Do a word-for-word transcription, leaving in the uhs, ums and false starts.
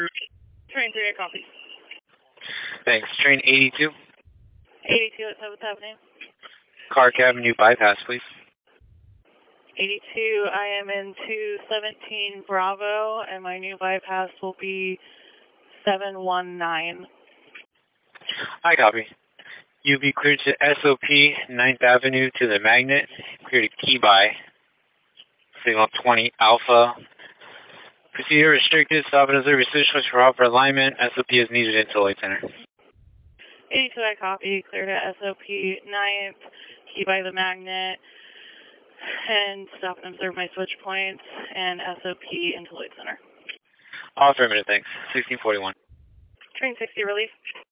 Train three, I copy. Thanks. Train eighty-two. eighty-two at seventh Avenue. Clark Avenue bypass, please. eighty-two, I am in two seventeen Bravo, and my new bypass will be seven one nine. I copy. You'll be cleared to S O P ninth Avenue to the Magnet. Clear to Key by. Signal twenty Alpha. Procedure restricted. Stop and observe your switch for proper alignment. S O P is needed until Light Center. eighty-two, I copy. Clear to S O P ninth, Key by the Magnet, and stop and observe my switch points, and S O P into Light Center. All affirmative, thanks. sixteen forty-one. Train sixty, relief.